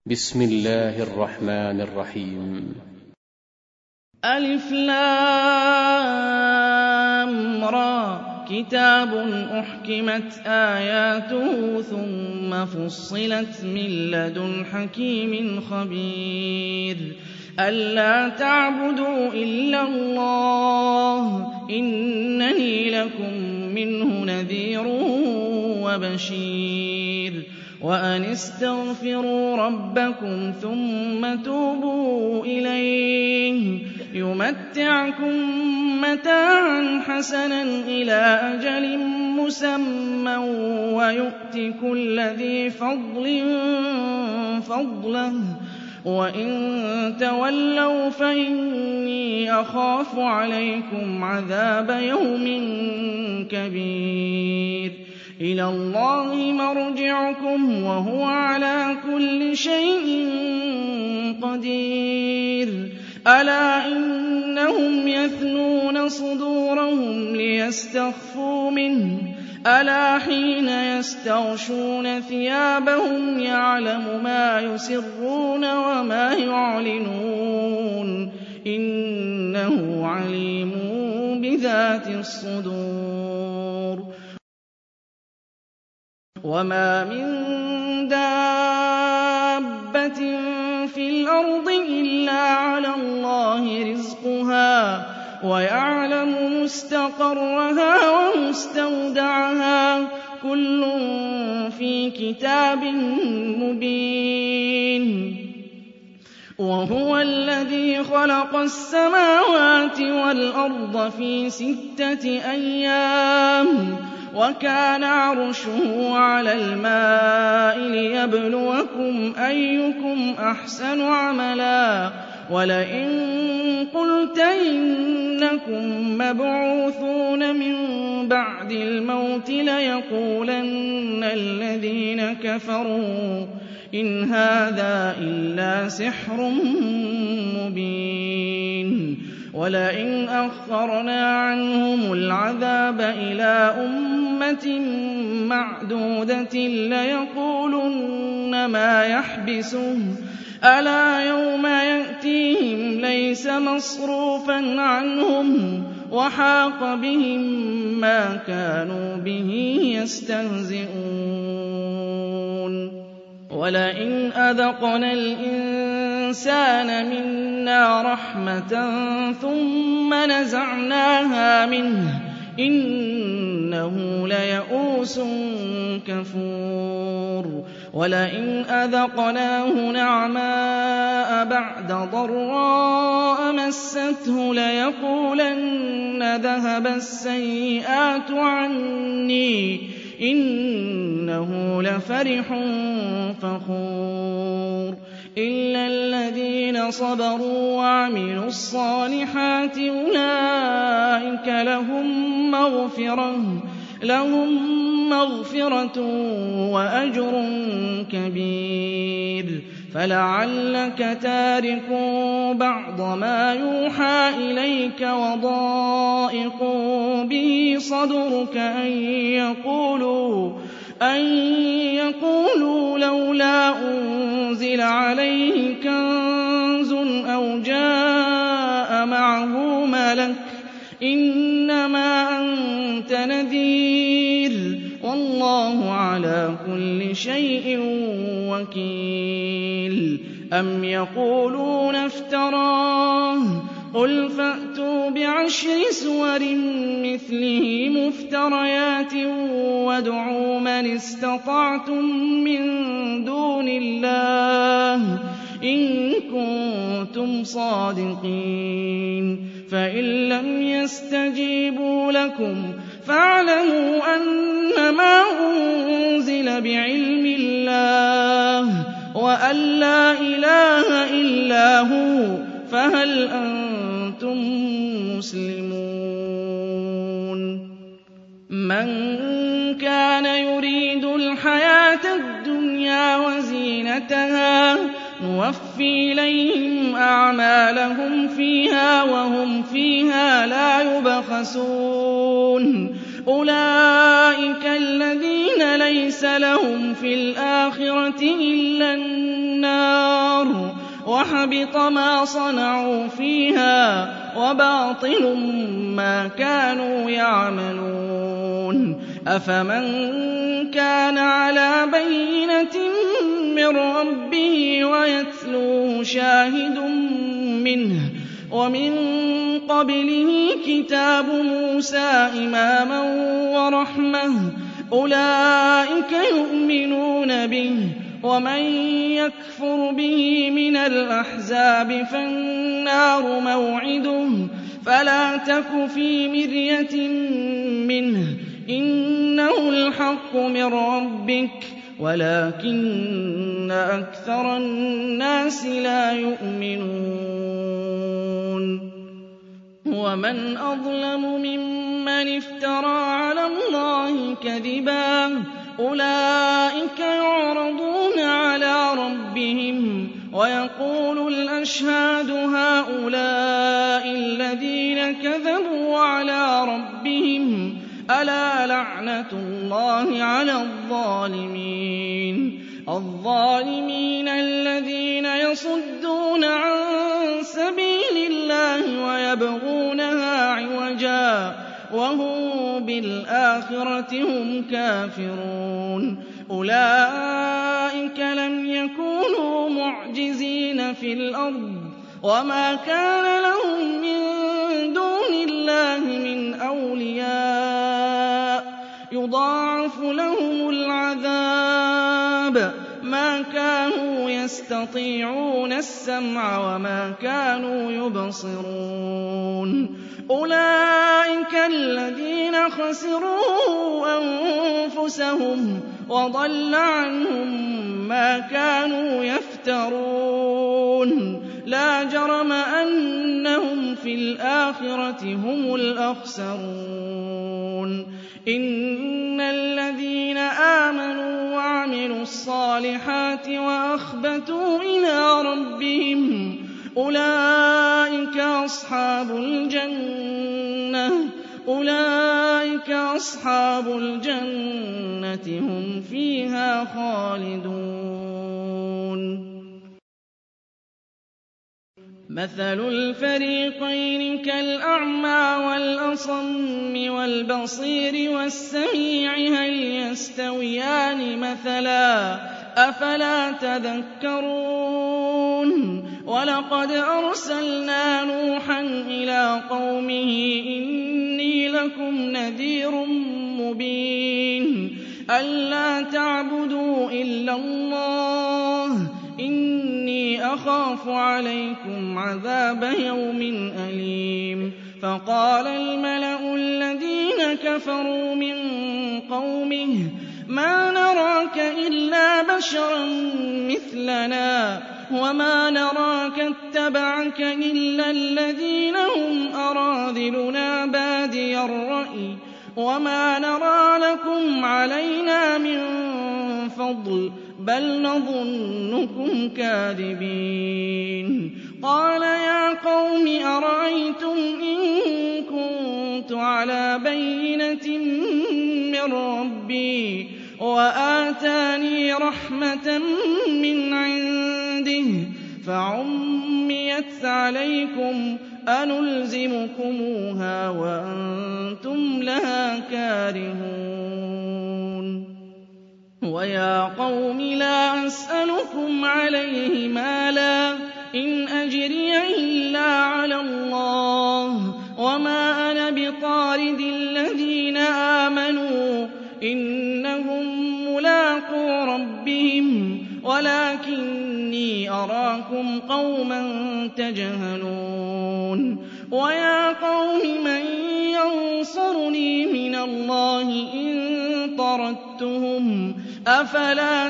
بسم الله الرحمن الرحيم. ألف لام را كتاب أحكمت آياته ثم فصلت من لدن حكيم خبير ألا تعبدوا إلا الله إنني لكم منه نذير وبشير وأن استغفروا ربكم ثم توبوا إليه يمتعكم متاعا حسنا إلى أجل مسمى ويؤت كل ذي فضل فضله وإن تولوا فإني أخاف عليكم عذاب يوم كبير إلى الله مرجعكم وهو على كل شيء قدير ألا إنهم يثنون صدورهم ليستخفوا منه ألا حين يستغشون ثيابهم يعلم ما يسرون وما يعلنون إنه عليم بذات الصدور وما من دابة في الأرض إلا على الله رزقها ويعلم مستقرها ومستودعها كل في كتاب مبين وهو الذي خلق السماوات والأرض في 6 أيام وكان عرشه على الماء ليبلوكم أيكم أحسن عملا ولئن قلت إنكم مبعوثون من بعد الموت ليقولن الذين كفروا إن هذا إلا سحر مبين ولئن أخرنا عنهم العذاب إلى أمة معدودة ليقولن ما يحبسه ألا يوم يأتيهم ليس مصروفا عنهم وحاق بهم ما كانوا به يستهزئون ولئن أذقنا الإنسان منا رحمة ثم نزعناها منه إنه ليئوس كفور ولئن أذقناه نعماء بعد ضراء مسته ليقولن ذهب السيئات عني إنه لفرح فخور إلا الذين صبروا وعملوا الصالحات أولئك لهم مغفرة وأجر كبير فلعلك تارك بعض ما يوحى إليك وضائق به صدرك أن يقولوا لولا أنزل عليه كنز أو جاء معه ملك إنما أنت نذير والله على كل شيء وكيل أم يقولون افتراه قل فأتوا ب10 سور مثله مفتريات وادعوا من استطعتم من دون الله إن كنتم صادقين فإن لم يستجيبوا لكم فاعلموا أنما أنزل بعلم الله وأن لا إله إلا هو فهل أنتم مسلمون من كان يريد الحياة الدنيا وزينتها نوفي إليهم أعمالهم فيها وهم فيها لا يبخسون أولئك الذين ليس لهم في الآخرة إلا النار وحبط ما صنعوا فيها وباطل ما كانوا يعملون أفمن كان على بينة من ربه ويتلوه شاهد منه ومن قبله كتاب موسى إماما ورحمة أولئك يؤمنون به ومن يكفر به من الأحزاب فالنار موعده فلا تك في مرية منه إنه الحق من ربك ولكن أكثر الناس لا يؤمنون ومن أظلم ممن افترى على الله كذبا أولئك يعرضون على ربهم ويقول الأشهاد هؤلاء الذين كذبوا على ربهم ألا لعنة الله على الظالمين الذين يصدون عن سبيل الله ويبغونها عوجا وهم بالآخرة هم كافرون أولئك لم يكونوا معجزين في الأرض وما كان لهم من دون الله من أولياء يضاعف لهم العذاب ما كانوا يستطيعون السمع وما كانوا يبصرون أولئك الذين خسروا أنفسهم وضل عنهم ما كانوا يفترون لا جرم أنهم في الآخرة هم الأخسرون إن الذين آمنوا وعملوا الصالحات وأخبتوا إلى ربهم أولئك أصحاب الجنة هم فيها خالدون مثل الفريقين كالأعمى والأصم والبصير والسميع هل يستويان مثلا أفلا تذكرون ولقد أرسلنا نوحا إلى قومه إني لكم نذير مبين ألا تعبدوا إلا الله إني أخاف عليكم عذاب يوم أليم فقال الملأ الذين كفروا من قومه ما نراك إلا بشرا مثلنا وما نراك اتبعك إلا الذين هم أراذلنا بادي الرأي وما نرى لكم علينا من فضل بل نظنكم كاذبين قال يا قوم أرأيتم إن كنت على بينة من ربي وآتاني رحمة من عنده فعميت عليكم أنلزمكموها وأنتم لها كارهون ويا قوم لا أسألكم عليه مالا إن أجري إلا على الله وما أنا بطارد الذين آمنوا إنهم ملاقو ربهم ولكني أراكم قوما تجهلون ويا قوم من ينصرني من الله إن طردتهم أفلا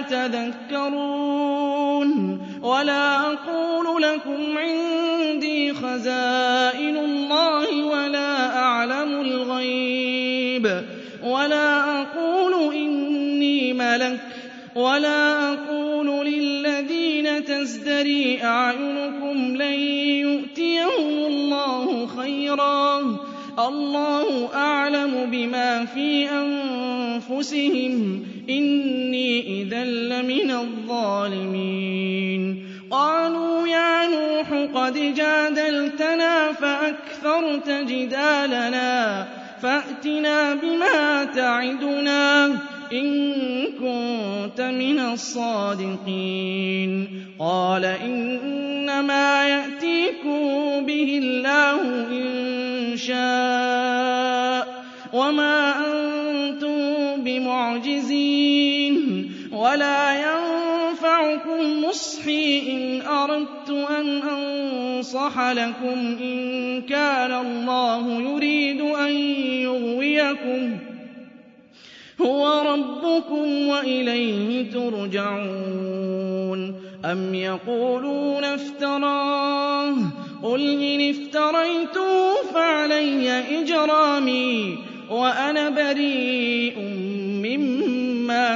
تذكرون ولا أقول لكم عندي خزائن الله ولا أعلم الغيب ولا أقول إني ملك ولا أقول للذين تزدري أعينكم لن يؤتيهم الله خيرا اللَّهُ أَعْلَمُ بِمَا فِي أَنفُسِهِمْ إِنِّي إِذًا لَّمِنَ الظَّالِمِينَ قَالُوا يَا نُوحُ قَدْ جَادَلْتَنَا فَأَكْثَرْتَ جِدَالَنَا فَأْتِنَا بِمَا تَعِدُنَا إِن كُنتَ مِنَ الصَّادِقِينَ قَالَ إِنَّمَا يَأْتِيكُم بِهِ اللَّهُ إِن شَاءَ وَمَا أَنتُم بِمُعْجِزِينَ وَلَا يَنفَعُكُمْ نُصْحِي إِنْ أَرَدتُّ أَنْ أَنصَحَ لَكُمْ إِن كَانَ اللَّهُ يُرِيدُ أَن يُغْوِيَكُمْ هُوَ رَبُّكُمْ وَإِلَيْهِ تُرْجَعُونَ أَمْ يَقُولُونَ افْتَرَاهُ قُلْ إِنِ افْتَرَيْتُهُ فَعَلَيَّ إِجْرَامِي وَأَنَا بَرِيءٌ مِّمَّا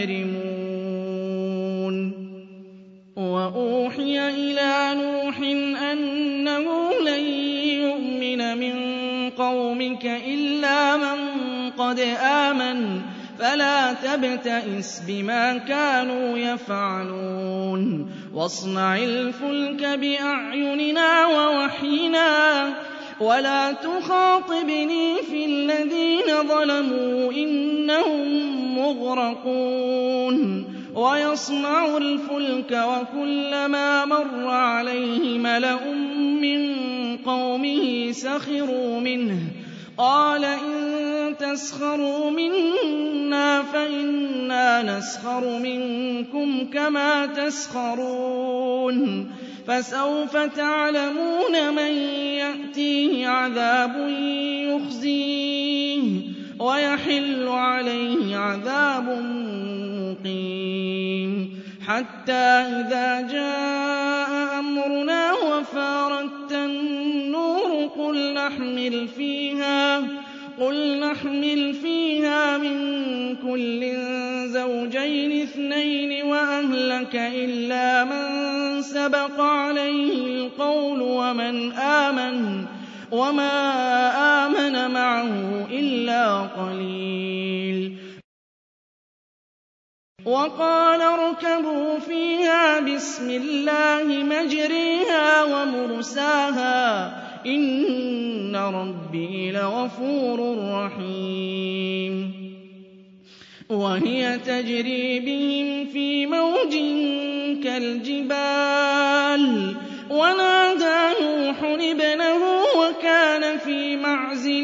تُجْرِمُونَ وَأُوحِيَ إِلَىٰ نُوحٍ أَنَّهُ لَن يُؤْمِنَ مِن قَوْمِكَ إِلَّا مَن قَدْ آمَنَ فَلَا تَبْتَئِسْ بِمَا كَانُوا يَفْعَلُونَ وَاصْنَعِ الْفُلْكَ بِأَعْيُنِنَا وَوَحْيِنَا وَلَا تُخَاطِبْنِي فِي الَّذِينَ ظَلَمُوا إِنَّهُم مُّغْرَقُونَ وَيَصْنَعُ الْفُلْكَ وَكُلَّمَا مَرَّ عَلَيْهِ مَلَأٌ مِّن قَوْمِهِ سَخِرُوا مِنْهُ قَالَ إِن تَسْخَرُوا مِنَّا فَإِنَّا نَسْخَرُ مِنكُمْ كَمَا تَسْخَرُونَ فَسَوْفَ تَعْلَمُونَ مَن يَأْتِيهِ عَذَابٌ يُخْزِيهِ وَيَحِلُّ عَلَيْهِ عَذَابٌ مُّقِيمٌ حَتَّىٰ إِذَا جَاءَ أَمْرُنَا وَفَارَتِ النُّورُ قُلْ نَحْمِلْ فِيهَا مِن كُلٍّ زَوْجَيْنِ اثْنَيْنِ وَأَهْلَكَ إِلَّا مَن سَبَقَ عَلَيْهِ الْقَوْلُ وَمَنْ آمَنَ وَمَا آمَنَ مَعَهُ إِلَّا قَلِيلٌ وَقَالَ ارْكَبُوا فِيهَا بِسْمِ اللَّهِ مَجْرَاهَا وَمُرْسَاهَا إِنَّ رَبِّي لَغَفُورٌ رَّحِيمٌ وَهِيَ تَجْرِي بِهِمْ فِي مَوْجٍ كَالْجِبَالِ وَنَادَىٰ نُوحٌ ابْنَهُ وَكَانَ فِي مَعْزِلٍ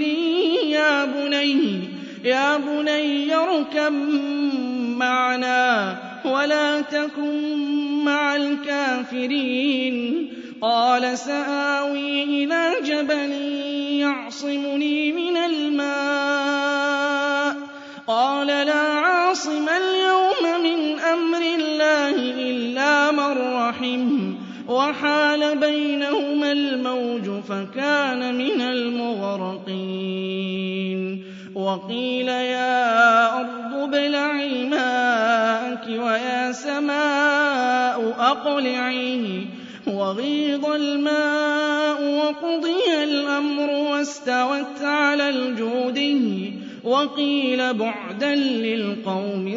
يَا بُنَيَّ ارْكَب مَّعَنَا وَلَا تَكُن مَّعَ الْكَافِرِينَ قَالَ سَآوِي إِلَىٰ جَبَلٍ يَعْصِمُنِي مِنَ الْمَاءِ قَالَ لَا عَاصِمَ الْيَوْمَ مِنْ أَمْرِ اللَّهِ إِلَّا مَن رَّحِمَ وَحَالَ بَيْنَهُمَا الْمَوْجُ فَكَانَ مِنَ الْمُغْرَقِينَ وَقِيلَ يَا أَرْضُ ابْلَعِي مَاءَكِ وَيَا سَمَاءُ أَقْلِعِي وَغِيضَ الْمَاءُ وَقُضِيَ الْأَمْرُ وَاسْتَوَتْ عَلَى الْجُودِيِّ وَقِيلَ بُعْدًا لِّلْقَوْمِ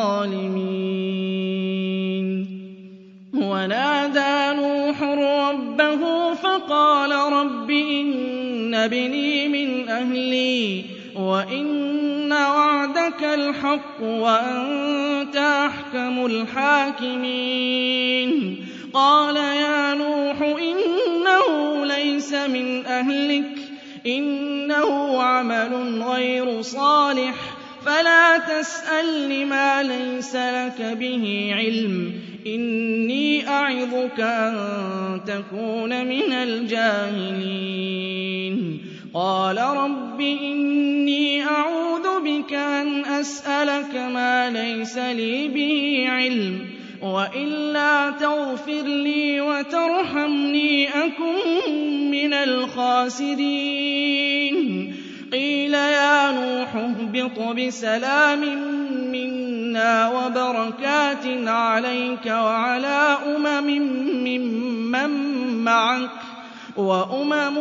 الظَّالِمِينَ وَنَادَىٰ نُوحٌ رَّبَّهُ فَقَالَ رَبِّ إِنَّ ابْنِي مِنْ أَهْلِي وَإِنَّ وَعْدَكَ الْحَقُّ وَأَنتَ أَحْكَمُ الْحَاكِمِينَ قَالَ يَا نُوحُ إِنَّهُ لَيْسَ مِنْ أَهْلِكَ إِنَّهُ عَمَلٌ غَيْرُ صَالِحٍ فَلَا تَسْأَلْنِ مَا لَيْسَ لَكَ بِهِ عِلْمٌ إِنِّي أَعِظُكَ أَن تَكُونَ مِنَ الْجَاهِلِينَ قَالَ رَبِّ إِنِّي أَعُوذُ بِكَ أَنْ أَسْأَلَكَ مَا لَيْسَ لِي بِهِ عِلْمٌ وَإِلَّا تَغْفِرْ لِي وَتَرْحَمْنِي أَكُن مِّنَ الْخَاسِرِينَ قِيلَ يَا نُوحُ اهْبِطْ بِسَلَامٍ مِّنَّا وَبَرَكَاتٍ عَلَيْكَ وَعَلَىٰ أُمَمٍ مِّمَّن مَّعَكَ وأمم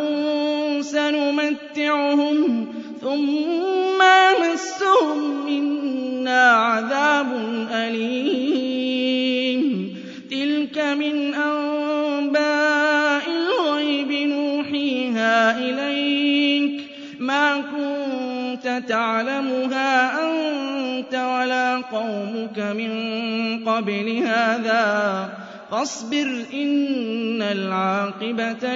سنمتعهم ثم يمسهم منا عذاب أليم تلك من أنباء الغيب نوحيها إليك ما كنت تعلمها أنت ولا قومك من قبل هذا فاصبر إن العاقبة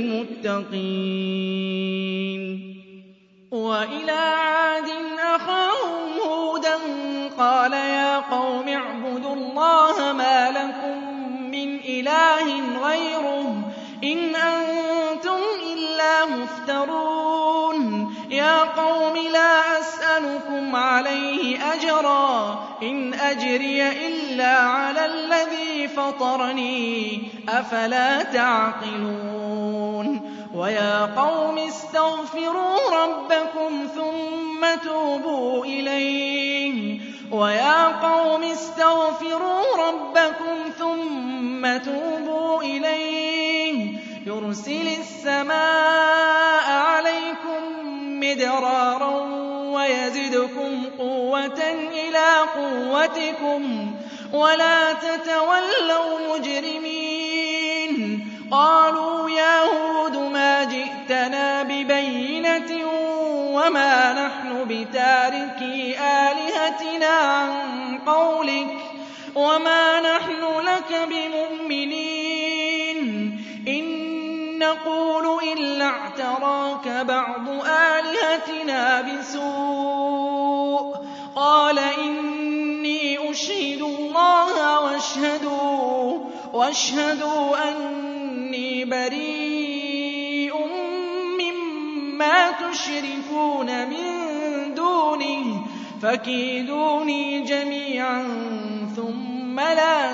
للمتقين وإلى عاد أخاهم هودا قال يا قوم اعبدوا الله ما لكم من إله غيره إن أنتم إلا مفترون يا قوم لا أسألكم عليه أجرا إن أجري إلا على الذي فطرني أفلا تعقلون ويا قوم استغفروا ربكم ثم توبوا إليه يرسل السماء عليكم مدرارا ويزدكم قوة إلى قوتكم ولا تتولوا مجرمين قالوا يا هود ما جئتنا ببينة وما نحن بتاركي آلهتنا عن قولك وما نحن لك بمؤمنين إن نقول إلا اعتراك بعض آلهتنا بسوء قال إني أشهد الله واشهدوا أني بريء مما تشركون من دونه فكيدوني جميعا ثم لا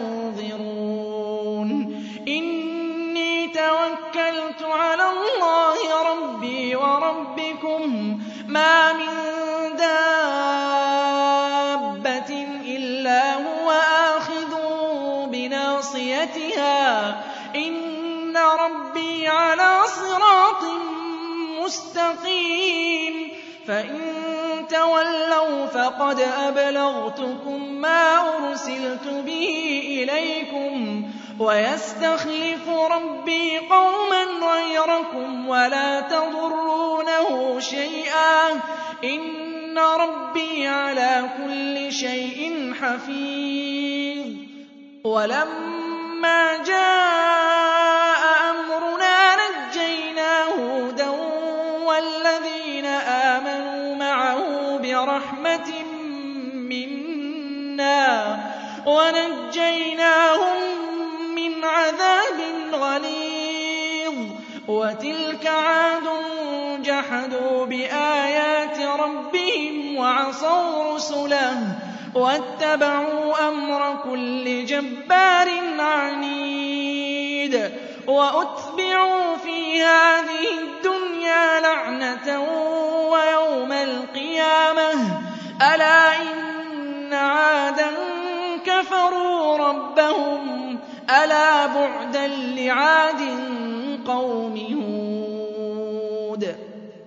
تنظرون إني توكلت على الله ربي وربكم ما من دابة إلا هو آخذ بناصيتها إن ربي على صراط مستقيم فإن تولوا فقد أبلغتكم ما أرسلت به إليكم ويستخلف ربي قوما غيركم ولا تضرونه شيئا إن ربي على كل شيء حفيظ ولما جاء أمرنا نجينا هودا والذين آمنوا معه برحمة منا ونجيناهم من عذاب غليظ وتلك عاد جحدوا بآيات ربهم وعصوا رسله واتبعوا أمر كل جبار عنيد وأتبعوا في هذه الدنيا لعنة ويوم القيامة ألا إن عادا كفروا ربهم ألا بعدا لعاد قوم هود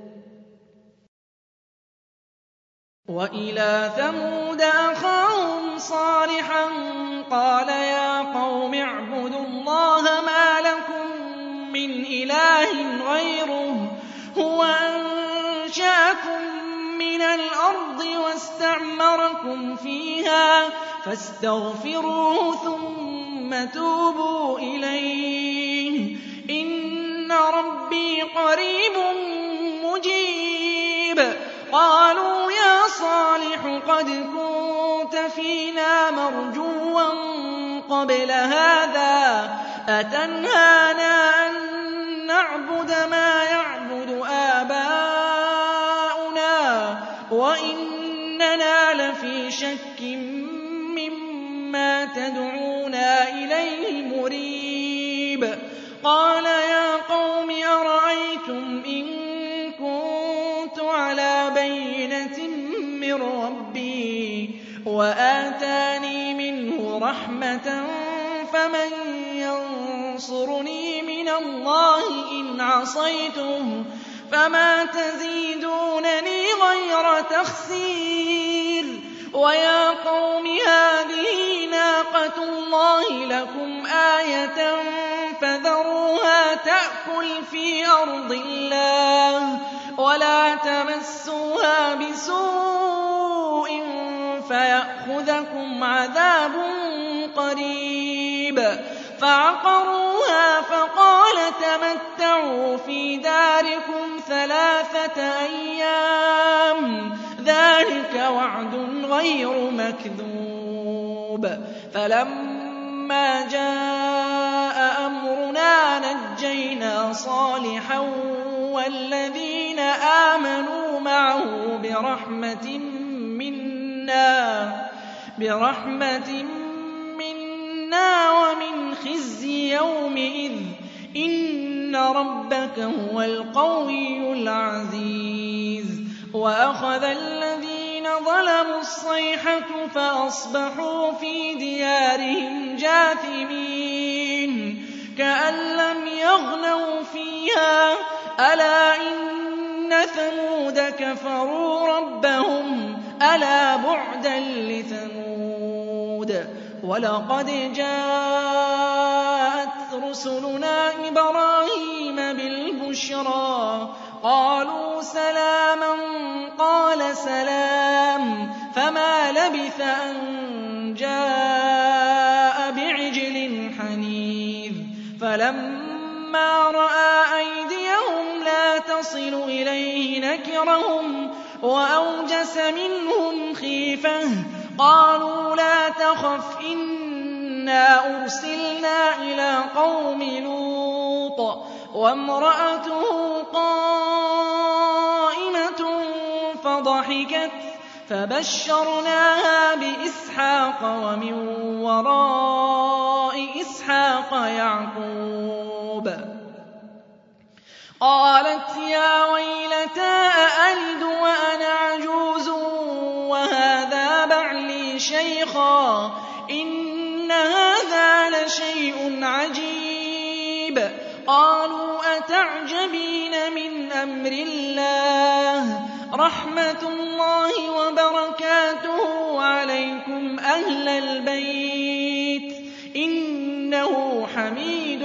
وإلى ثمود أخاهم صالحا قال يا قوم اعبدوا الله ما لكم من إله غيره هو أنشأكم من الأرض واستعمركم فيها فاستغفروه ثم توبوا إليه إن ربي قريب مجيب قالوا يا صالح قد كنت فينا مرجوا قبل هذا أتنهانا أن نعبد ما يعبد آباؤنا وإننا لفي شك مما تدعونا إليه مريب قال يا قوم أرأيتم إن كنت على بينة من ربي وآتاني منه رحمة فمن ينصرني من مِّنَ اللَّهِ إِنْ عَصَيْتُهُ فَمَا تَزِيدُونَنِي غَيْرَ تَخْسِيرٍ وَيَا قَوْمِ هَٰذِهِ نَاقَةُ اللَّهِ لَكُمْ آيَةً فَذَرُوهَا تَأْكُلْ فِي أَرْضِ اللَّهِ وَلَا تَمَسُّوهَا بِسُوءٍ فَيَأْخُذَكُمْ عَذَابٌ قَرِيبٌ فَعَقَرُوهَا فَقَالَ تَمَتَّعُوا فِي دَارِكُمْ 3 أيام ذَٰلِكَ وَعْدٌ غَيْرُ مَكْذُوبٍ فَلَمَّا جَاءَ أَمْرُنَا نَجَّيْنَا صَالِحًا وَالَّذِينَ آمَنُوا مَعَهُ بِرَحْمَةٍ مِّنَّا وَمِنْ خِزْيِ يَوْمِئِذٍ ۗ إِنَّ رَبَّكَ هُوَ الْقَوِيُّ الْعَزِيزُ وَأَخَذَ الَّذِينَ ظَلَمُوا الصَّيْحَةُ فَأَصْبَحُوا فِي دِيَارِهِمْ جَاثِمِينَ كَأَن لَّمْ يَغْنَوْا فِيهَا ۗ أَلَا إِنَّ ثَمُودَ كَفَرُوا رَبَّهُمْ ۗ أَلَا بُعْدًا لِّثَمُودَ وَلَقَدْ جَاءَتْ رُسُلُنَا إِبْرَاهِيمَ بِالْبُشْرَىٰ قَالُوا سَلَامًا قَالَ سَلَامٌ فَمَا لَبِثَ أَن جَاءَ بِعِجْلٍ حَنِيذٍ فَلَمَّا رَأَىٰ أَيْدِيَهُمْ لَا تَصِلُ إِلَيْهِ نَكِرَهُمْ وَأَوْجَسَ مِنْهُمْ خِيفَةً قَالُوا لَا تَخَفْ إِنَّا أُرْسِلْنَا إِلَىٰ قَوْمِ لُوطٍ وَامْرَأَتُهُ قَائِمَةٌ فَضَحِكَتْ فَبَشَّرْنَاهَا بِإِسْحَاقَ وَمِن وَرَاءِ إِسْحَاقَ يَعْقُوبَ قَالَتْ يَا وَيْلَتَىٰ أَأَلِدُ وَأَنَا عَجُوزٌ وَهَٰذَا بَعْلِي شَيْخًا إِنَّ هَٰذَا لَشَيْءٌ عَجِيبٌ قَالُوا أَتَعْجَبِينَ مِنْ أَمْرِ اللَّهِ رَحْمَتُ اللَّهِ وَبَرَكَاتُهُ عَلَيْكُمْ أَهْلَ الْبَيْتِ إِنَّهُ حَمِيدٌ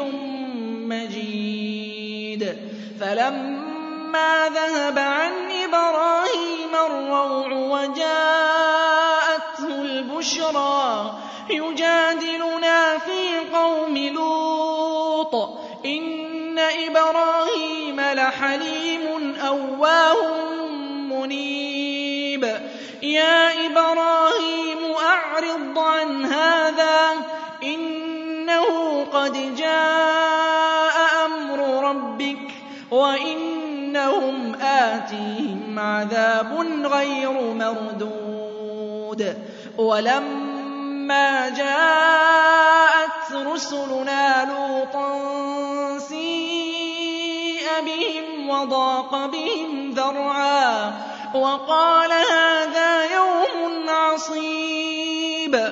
مَّجِيدٌ فَلَمَّا ذَهَبَ عَنْ إِبْرَاهِيمَ الرَّوْعُ وَجَاءَتْهُ الْبُشْرَىٰ يُجَادِلُنَا فِي قَوْمِ لُوطٍ إِنَّ إِبْرَاهِيمَ لَحَلِيمٌ أَوَّاهٌ مُّنِيبٌ يَا إِبْرَاهِيمُ أَعْرِضْ عَنْ هَٰذَا إِنَّهُ قَدْ جَاءَ أَمْرُ رَبِّكَ وَإِنَّهُمْ آتِيهِمْ عَذَابٌ غَيْرُ مَرْدُودٍ وَلَمَّا جَاءَتْ رُسُلُنَا لُوطًا سِيءَ بِهِمْ وَضَاقَ بِهِمْ ذَرْعًا وَقَالَ هَٰذَا يَوْمٌ عَصِيبٌ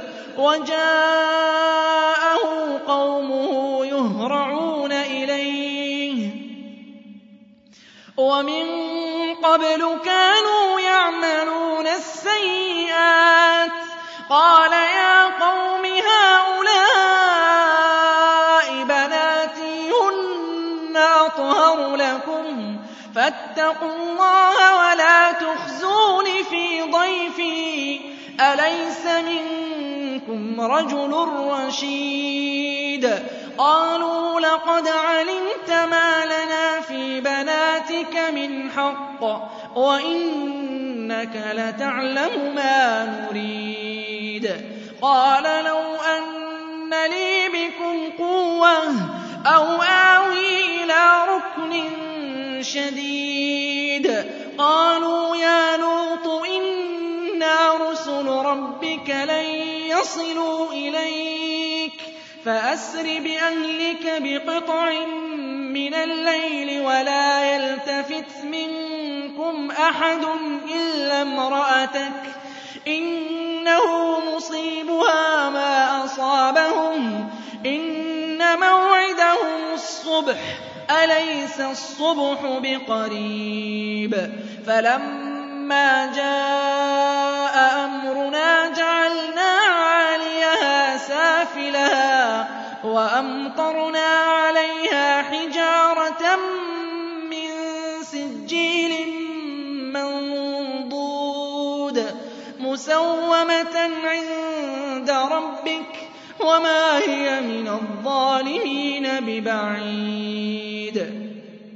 وَجَاءَهُ قَوْمُهُ يُهْرَعُونَ إِلَيْهِ وَمِن قَبْلُ كَانُوا يَعْمَلُونَ السَّيِّئَاتِ قَالَ يَا قَوْمِ هَٰؤُلَاءِ بَنَاتِي هُنَّ أَطْهَرُ لَكُمْ فَاتَّقُوا اللَّهَ وَلَا تُخْزُونِ فِي ضَيْفِي أَلَيْسَ مِنكُمْ رَجُلٌ رَّشِيدٌ قَالُوا لَقَدْ عَلِمْتَ مَا لَنَا فِي بَنَاتِكَ مِنْ حَقٍّ وَإِنَّكَ لَتَعْلَمُ مَا نُرِيدُ قَالَ لَوْ أَنَّ لِي بِكُمْ قُوَّةً أَوْ آوِي إِلَىٰ رُكْنٍ شَدِيدٍ قَالُوا يَا لُوطُ إِنَّا رُسُلُ رَبِّكَ لَن يَصِلُوا إِلَيْكَ فَأَسْرِ بِأَهْلِكَ بِقِطْعٍ مِّنَ اللَّيْلِ وَلَا يَلْتَفِتْ مِنكُمْ أَحَدٌ إِلَّا امْرَأَتَكَ إِنَّهُ مُصِيبُهَا مَا أَصَابَهُمْ إِنَّ مَوْعِدَهُمُ الصُّبْحِ أَلَيْسَ الصُّبْحُ بِقَرِيبٍ فَلَمَّا جَاءَ أَمْرُنَا جَعَلْنَا عَالِيَهَا سَافِلَهَا وَأَمْطَرْنَا عَلَيْهَا حِجَارَةً مِّن سِجِّيلٍ مَّنضُودٍ مُّسَوَّمَةً عِندَ رَبِّكَ وَمَا هِيَ مِنَ الظَّالِمِينَ بِبَعِيدٍ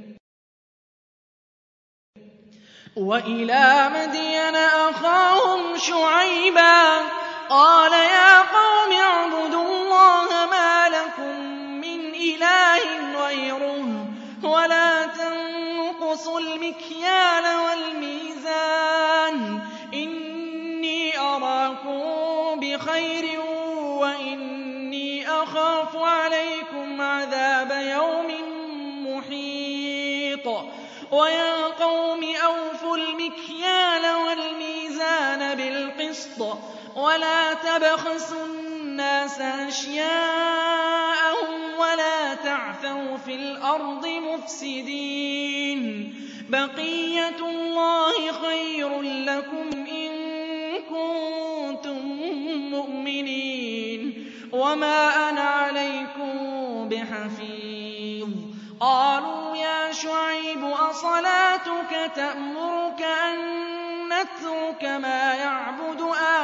وَإِلَىٰ مَدْيَنَ أَخَاهُمْ شُعَيْبًا قَالَ يَا قَوْمِ اعْبُدُوا اللَّهَ مَا لَكُم مِّنْ إِلَٰهٍ غَيْرُهُ وَلَا تَنقُصُوا الْمِكْيَالَ وَالْمِيزَانَ إِنِّي أَرَاكُم بِخَيْرٍ وَإِنِّي أَخَافُ عَلَيْكُمْ عَذَابَ يَوْمٍ مُّحِيطٍ وَيَا قَوْمِ أَوْفُوا الْمِكْيَالَ وَالْمِيزَانَ بِالْقِسْطِ وَلَا تَبْخَسُوا النَّاسَ أَشْيَاءَهُمْ وَلَا تَعْثَوْا فِي الْأَرْضِ مُفْسِدِينَ بَقِيَّتُ اللَّهِ خَيْرٌ لَّكُمْ إِن كُنتُم مُّؤْمِنِينَ وَمَا أَنَا عَلَيْكُم بِحَفِيظٍ قَالُوا يَا شُعَيْبُ أَصَلَاتُكَ تَأْمُرُكَ أَن نَّتْرُكَ مَا يَعْبُدُ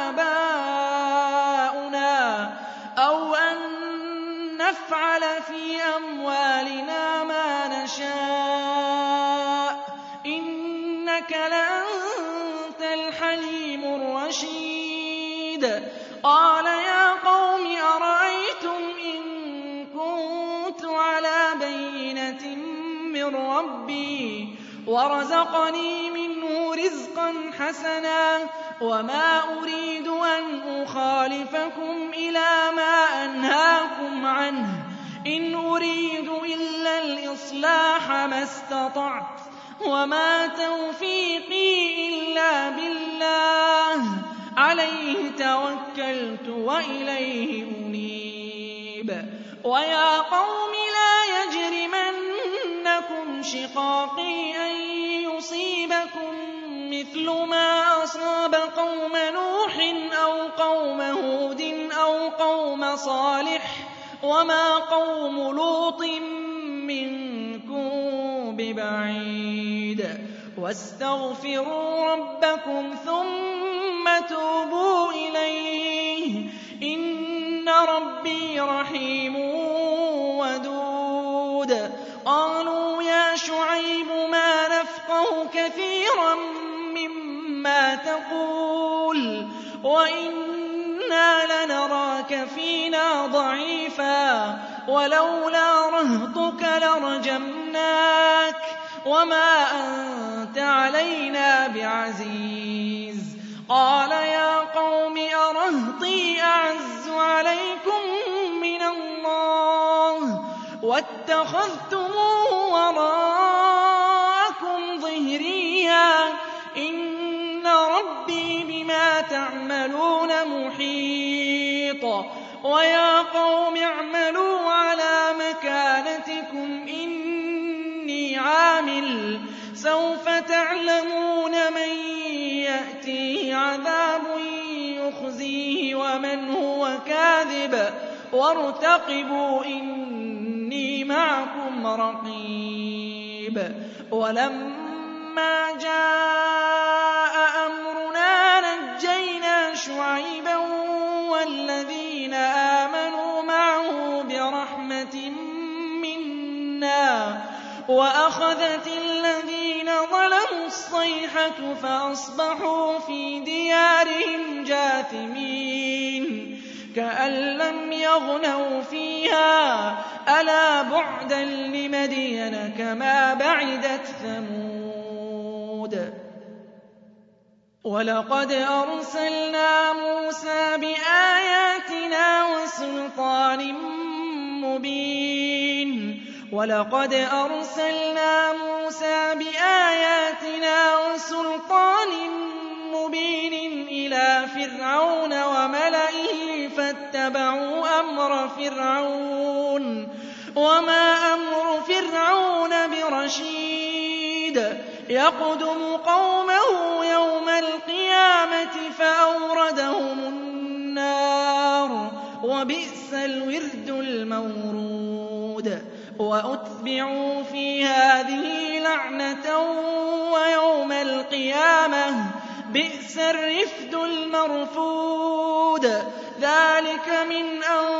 آبَاؤُنَا أَوْ أَن نَّفْعَلَ فِي أَمْوَالِنَا مَا نَشَاءُ إِنَّكَ لَأَنتَ الْحَلِيمُ الرَّشِيدُ قَالَ يَا قَوْمِ أَرَأَيْتُمْ إِن كُنتُ عَلَىٰ بَيِّنَةٍ مِّن رَّبِّي وَرَزَقَنِي مِنْهُ رِزْقًا حَسَنًا وَمَا أُرِيدُ أَنْ أُخَالِفَكُمْ إِلَىٰ مَا أَنْهَاكُمْ عَنْهُ إِنْ أُرِيدُ إِلَّا الْإِصْلَاحَ مَا اسْتَطَعْتُ وَمَا تَوْفِيقِي إِلَّا بِاللَّهِ عَلَيْهِ تَوَكَّلْتُ وَإِلَيْهِ أُنِيبُ وَيَا قَوْمِ لَا يَجْرِمَنَّكُمْ شِقَاقِي أَن يُصِيبَكُم مِّثْلُ مَا أَصَابَ قَوْمَ نُوحٍ أَوْ قَوْمَ هُودٍ أَوْ قَوْمَ صَالِحٍ وَمَا قَوْمُ لُوطٍ مِّنكُم بِبَعِيدٍ وَاسْتَغْفِرُوا رَبَّكُمْ ثُمَّ تُوبُوا إِلَيْهِ إِنَّ رَبِّي رَحِيمٌ وَدُودٌ قَالُوا يَا شُعَيْبُ مَا نَفْقَهُ كَثِيرًا مِّمَّا تَقُولُ وَإِنَّا لَنَرَاكَ فِينَا ضَعِيفًا وَلَوْلَا رَهْطُكَ لَرَجَمْنَاكَ وَمَا أَنتَ عَلَيْنَا بِعَزِيزٍ قَالَ يَا قَوْمِ أَرَهْطِي أَعَزُّ عَلَيْكُم مِّنَ اللَّهِ وَاتَّخَذْتُمُوهُ وَرَاءَكُمْ ظِهْرِيًّا إِنَّ رَبِّي بِمَا تَعْمَلُونَ مُحِيطٌ وَيَا قَوْمِ اعْمَلُوا عَلَىٰ مَكَانَتِكُمْ إِنِّي عَامِلٌ سَوْفَ تَعْلَمُونَ مَن يَأْتِيهِ عَذَابٌ يُخْزِيهِ وَمَنْ هُوَ كَاذِبٌ وَارْتَقِبُوا إِنِّي مَعَكُمْ رَقِيبٌ وَلَمَّا جَاءَ أَمْرُنَا نَجَّيْنَا شُعَيْبًا وَالَّذِينَ آمَنُوا مَعَهُ بِرَحْمَةٍ مِّنَّا وَأَخَذَتِ الَّذِينَ ظَلَمُوا الصَّيْحَةُ فَأَصْبَحُوا فِي دِيَارِهِمْ جَاثِمِينَ كَأَن لَّمْ يَغْنَوْا فِيهَا ۗ أَلَا بُعْدًا لِّمَدْيَنَ كَمَا بَعِدَتْ ثَمُودُ وَلَقَدْ أَرْسَلْنَا مُوسَىٰ بِآيَاتِنَا وَسُلْطَانٍ مُّبِينٍ وَلَقَدْ أَرْسَلْنَا مُوسَىٰ بِآيَاتِنَا وَسُلْطَانٍ مُّبِينٍ إِلَىٰ فِرْعَوْنَ وَمَلَئِهِ فَاتَّبَعُوا أَمْرَ فِرْعَوْنَ وَمَا أَمْرُ رَشِيدٍ يَقْدُمُ قَوْمَهُ يَوْمَ الْقِيَامَةِ فَأَوْرَدَهُمُ النَّارَ ۖ وَبِئْسَ الْوِرْدُ الْمَوْرُودُ وَأُتْبِعُوا فِي هَٰذِهِ لَعْنَةً وَيَوْمَ الْقِيَامَةِ بِئْسَ الرِّفْدُ الْمَرْفُودُ ذَٰلِكَ مِنْ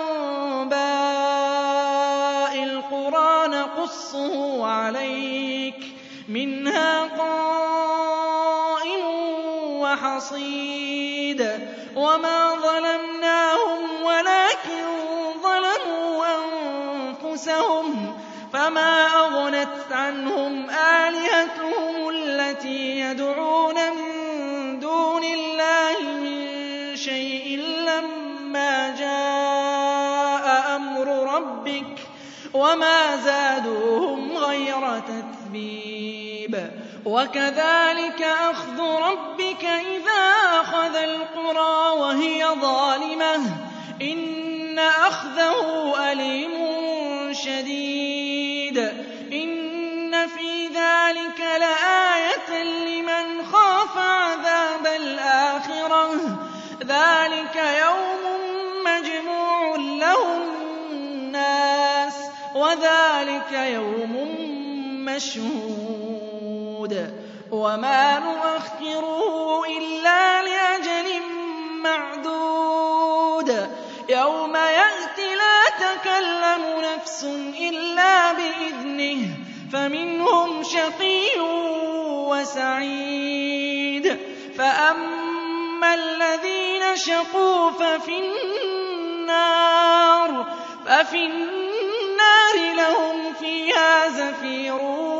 أَنبَاءِ الْقُرَىٰ نَقُصُّهُ عَلَيْكَ ۖ مِنْهَا قَائِمٌ وَحَصِيدٌ وَمَا ظَلَمْنَاهُمْ وَلَٰكِن ظَلَمُوا أَنفُسَهُمْ فَمَا أَغْنَتْ عَنْهُمْ آلِهَتُهُمُ الَّتِي يَدْعُونَ مِن دُونِ اللَّهِ مِن شَيْءٍ لَّمَّا جَاءَ أَمْرُ رَبِّكَ وَمَا زَادُوهُمْ غَيْرَ تَتْبِيبٍ وَكَذَٰلِكَ أَخْذُ رَبِّكَ إِذَا أَخَذَ الْقُرَىٰ وَهِيَ ظَالِمَةٌ ۚ إِنَّ أَخْذَهُ أَلِيمٌ شَدِيدٌ إِنَّ فِي ذَٰلِكَ لَآيَةً لِّمَنْ خَافَ عَذَابَ الْآخِرَةِ ۚ ذَٰلِكَ يَوْمٌ مَّجْمُوعٌ لَّهُ النَّاسُ وَذَٰلِكَ يَوْمٌ مَّشْهُودٌ وَمَا نُؤَخِّرُهُ إِلَّا لِأَجَلٍ مَّعْدُودٍ يَوْمَ يَأْتِ لَا تَكَلَّمُ نَفْسٌ إِلَّا بِإِذْنِهِ فَمِنْهُمْ شَقِيٌّ وَسَعِيدٌ فَأَمَّا الَّذِينَ شَقُوا فَفِي النَّارِ لَهُمْ فِيهَا زَفِيرٌ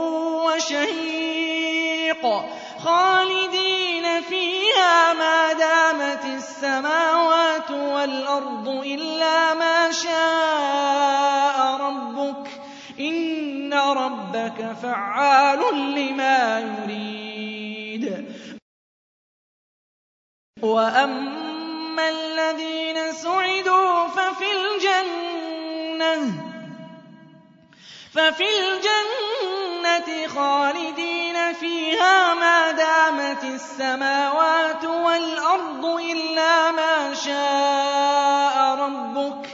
وَشَهِيقٌ خَالِدِينَ فِيهَا مَا دَامَتِ السَّمَاوَاتُ وَالْأَرْضُ إِلَّا مَا شَاءَ رَبُّكَ ۖ إِنَّ رَبَّكَ فَعَّالٌ لِّمَا يُرِيدُ وَأَمَّا الَّذِينَ سُعِدُوا فَفِي الْجَنَّةِ خَالِدِينَ فِيهَا مَا دَامَتِ السَّمَاوَاتُ وَالْأَرْضُ إِلَّا مَا شَاءَ رَبُّكَ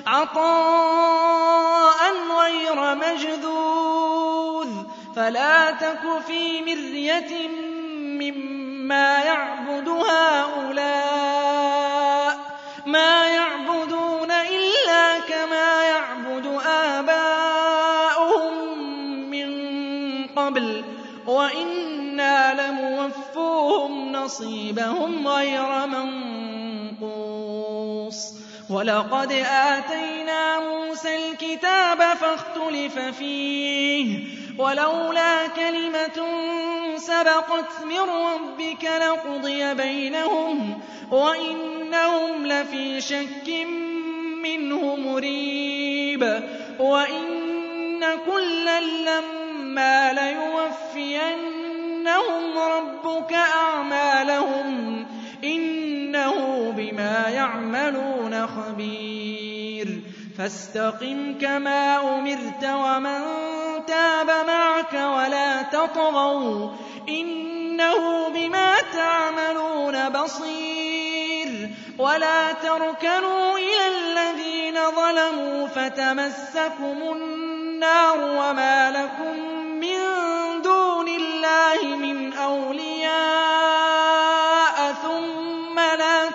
عَطَاءً غَيْرَ مَجْذُوذٍ فَلَا تَكُ فِي مِرْيَةٍ مِّمَّا يَعْبُدُ هَٰؤُلَاءِ ۚ مَا يَعْبُدُونَ إِلَّا كَمَا يَعْبُدُ آبَاؤُهُم مِّن قَبْلُ ۚ وَإِنَّا لَمُوَفُّوهُمْ نَصِيبَهُمْ غَيْرَ مَنقُوصٍ وَلَقَدْ آتَيْنَا مُوسَى الْكِتَابَ فَاخْتُلِفَ فِيهِ وَلَوْلَا كَلِمَةٌ سَبَقَتْ مِن رَّبِّكَ لَقُضِيَ بَيْنَهُمْ وَإِنَّهُمْ لَفِي شَكٍّ مِّنْهُ مُرِيبٍ وَإِنَّ كُلًّا لَّمَّا لَيُوَفِّيَنَّهُمْ رَبُّكَ أَعْمَالَهُمْ ۚ إِنَّهُ بِمَا يَعْمَلُونَ خَبِيرٌ فَاسْتَقِمْ كَمَا أُمِرْتَ وَمَن تَابَ مَعَكَ وَلَا تَطْغَوْا ۚ إِنَّهُ بِمَا تَعْمَلُونَ بَصِيرٌ وَلَا تَرْكَنُوا إِلَى الَّذِينَ ظَلَمُوا فَتَمَسَّكُمُ النَّارُ وَمَا لَكُم مِّن دُونِ اللَّهِ مِنْ أَوْلِيَاءَ ثُمَّ لَا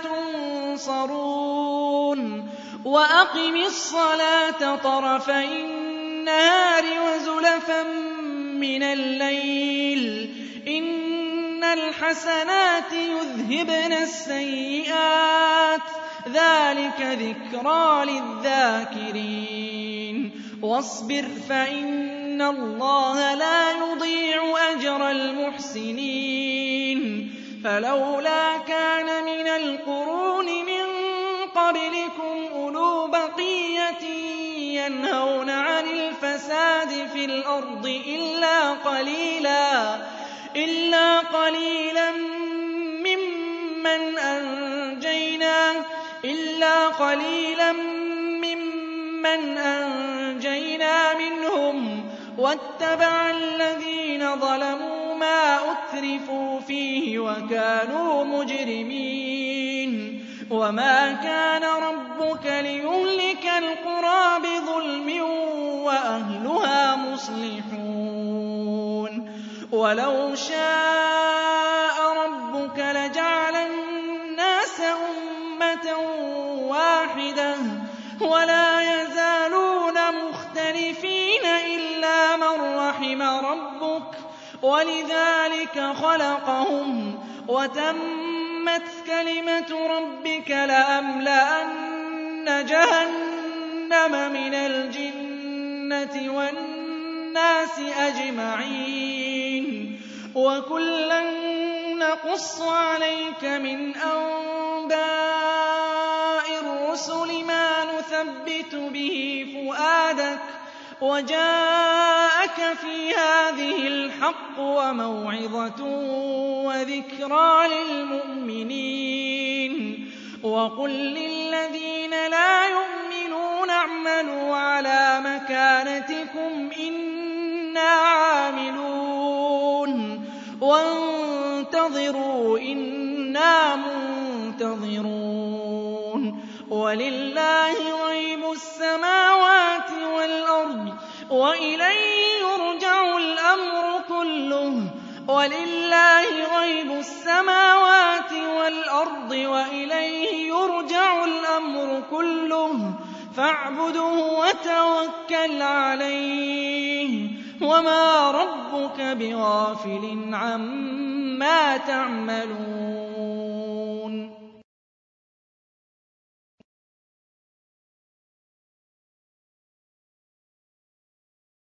تُنصَرُونَ وَأَقِمِ الصَّلَاةَ طَرَفَيِ النَّهَارِ وَزُلَفًا مِّنَ اللَّيْلِ ۚ إِنَّ الْحَسَنَاتِ يُذْهِبْنَ السَّيِّئَاتِ ۚ ذَٰلِكَ ذِكْرَىٰ لِلذَّاكِرِينَ وَاصْبِرْ فَإِنَّ اللَّهَ لَا يُضِيعُ أَجْرَ الْمُحْسِنِينَ فَلَوْلَا كَانَ مِنَ الْقُرُونِ مِن قَبْلِكُمْ أُولُو بَقِيَّةٍ يَنْهَوْنَ عَنِ الْفَسَادِ فِي الْأَرْضِ إِلَّا قَلِيلًا مِّمَّنْ أَنجَيْنَا مِنْهُمْ واتبع الذين ظلموا ما أترفوا فيه وكانوا مجرمين وما كان ربك ليهلك القرى بظلم وأهلها مصلحون ولو شاء ربك لجعل الناس أمة واحدة ولا يزالون مختلفين إلا من رحم ربك ولذلك خلقهم وتمت كلمة ربك لأملأن جهنم من الجنة والناس أجمعين وكلا نقص عليك من أنباء الرسل ما نثبت به فؤادك وجاءك في هذه الحق وموعظة وذكرى للمؤمنين وقل للذين لا يؤمنون اعملوا على مكانتكم إنا عاملون وانتظروا إنا منتظرون ولله غيب السماوات والأرض وإليه يرجع الأمر كله ولله غيب السماوات والأرض وإليه يرجع الأمر كله فاعبده وتوكل عليه وما ربك بغافل عما تعملون